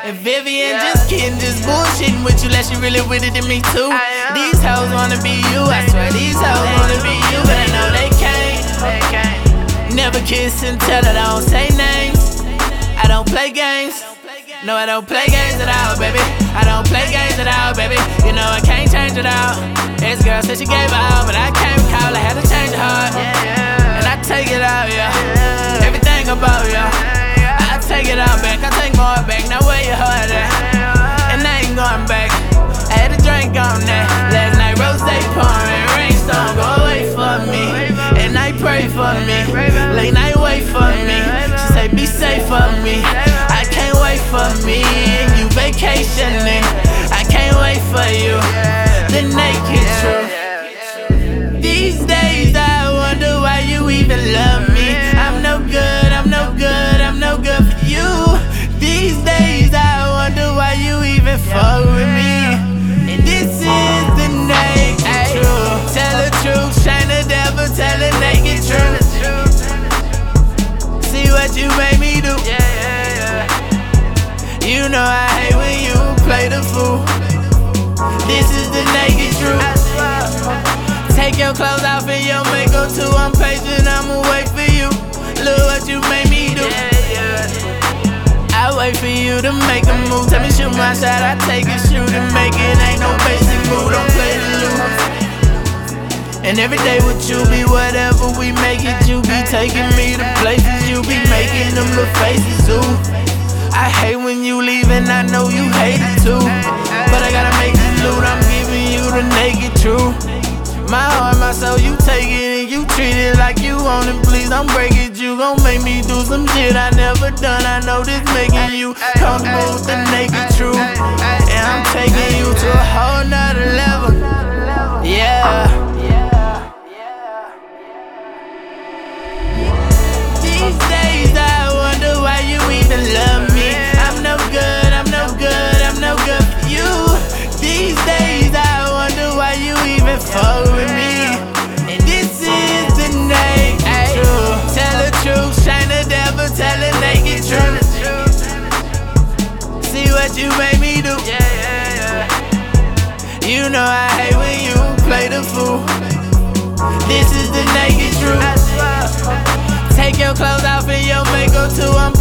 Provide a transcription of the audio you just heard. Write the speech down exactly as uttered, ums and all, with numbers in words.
And Vivian just kidding, just bullshitting with you, like she really with it to me too. These hoes wanna be you, I swear these hoes wanna be you, but I know they can't. Never kiss and tell that I don't say names. I don't play games. No, I don't play games at all, baby. I don't play games at all, baby. You know I can't change it all. This girl said she gave out, but I can't recall. I had to change her heart, and I take it out, yeah. Everything about ya, I take it all back. I take more back. Now where your heart at? And I ain't going back. I had a drink on that. Last night rosé pouring, rainstorm go away for me, and I pray for me. Late night wait for me. She say be safe for me. I can't wait for me and you vacationing. I can't wait for you. The naked truth. These days I wonder why you even love me. I'm no good, I'm no good, I'm no good for you. These days I wonder why you even fuck with me. This is the naked truth. Tell the truth, shine the devil, tell the naked truth. See what you made me do. You know I hate when you play the fool. This is the naked truth. Take your clothes off and your makeup too. I'm patient, I'ma wait for you. Look what you made me do. I wait for you to make a move. Tell me shoot my shot, I take it, shoot and make it. Ain't no basic move, don't play to lose. And every day with you be whatever we make it. You be taking me to places, you be making them little faces too. I hate when you leave and I know you hate it too. But I gotta make this loot, I'm giving you the naked truth. My heart, my soul, you take it and you treat it like you want it. Please don't break it, you gon' make me do some shit I never done. I know this making you comfortable with the naked truth. And I'm taking you to a whole nother level. Yeah. These days I wonder why you even love me. I'm no good, I'm no good, I'm no good for you. These days I wonder why you even fuck with me. And this is the naked truth. Tell the truth, shine the devil, tell the naked truth. See what you made me do. You know I hate when you play the fool. This is the naked truth. Take your clothes off and your makeup too. I'm